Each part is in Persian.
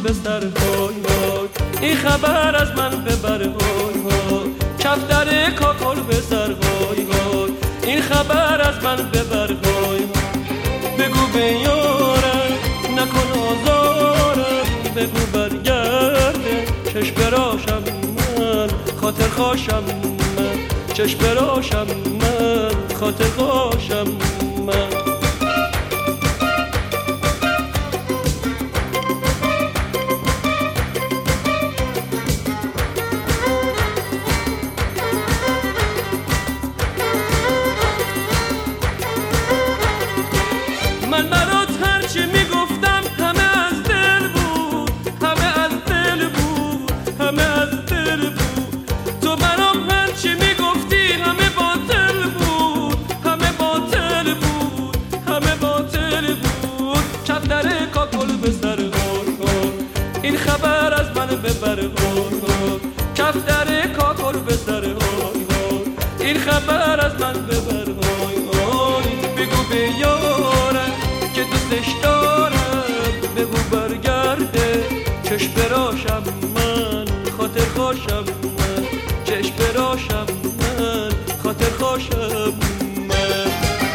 به سر های های، این خبر از من ببر های های، کف در کاکل به سر های های، این خبر از من ببر های های. بگو به یارم نکن آزارم، بگو برگرده چشم براشم من، خاطر خواشم من، چشم براشم من، خاطر خواشم من. من برات هرچی میگفتم همه از دل بود، همه از دل بود، همه از دل بود. تو برام هرچی میگفتی همه باطل بود، همه باطل بود، همه باطل بود. کف در کاکل به سر هار، این خبر از من ببر هار، کف در کاکل به سر هار، این خبر از من ببر هار. بگو به یارم که دوستش دارم، بگو برگرده چشم براشم من، خاطر خواشم من، چشم براشم من، خاطر خواشم من.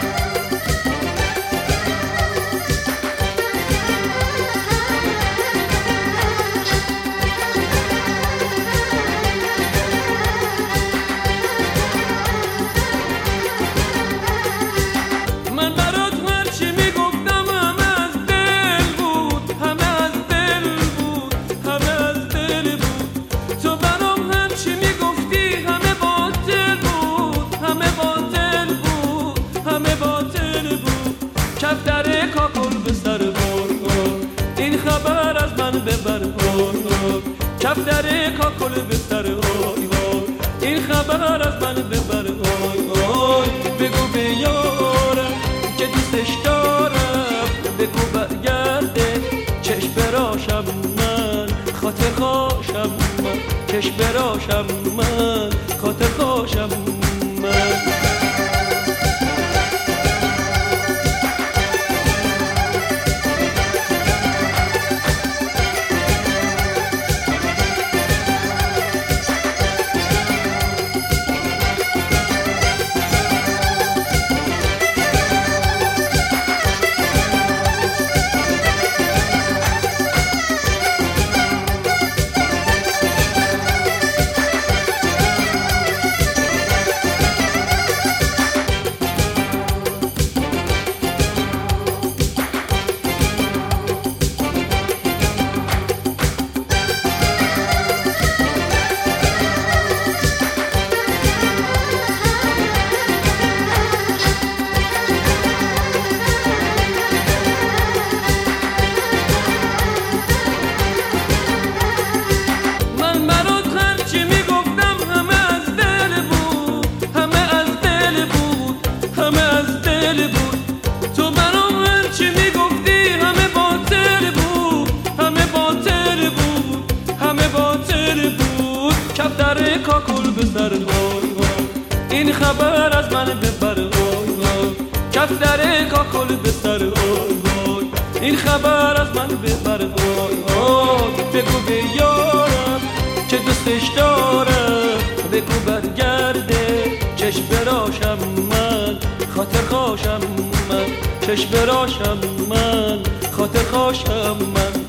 من برات هرچی میگفتم همه از دل بود، همه از دل بود، همه از دل بود. تو برام هرچی میگفتی همه باطل بود، همه باطل بود، همه باطل بود. کف در کاکل به سر هار، این خبر از من ببر هار، کف در کاکل به سر هار، این خبر از من ببر هار. بگو به یارم که دوستش دارم، بگو برگرده چشم براشم من، خاطر خواشم من، چشم براشم من، خاطر خواشم من. تو برام هرچی میگفتی همه باطل بود، همه باطل بود، همه باطل بود. کف در کاکل به سر هار، این خبر از من ببر هار، کف در کاکل به سر هار، این خبر از من ببر هار. بگو به یارم که دوستش دارم، بگو برگرده چشم براشم من، خاطر خواشم من، چشم براشم من، خاطر خواشم من.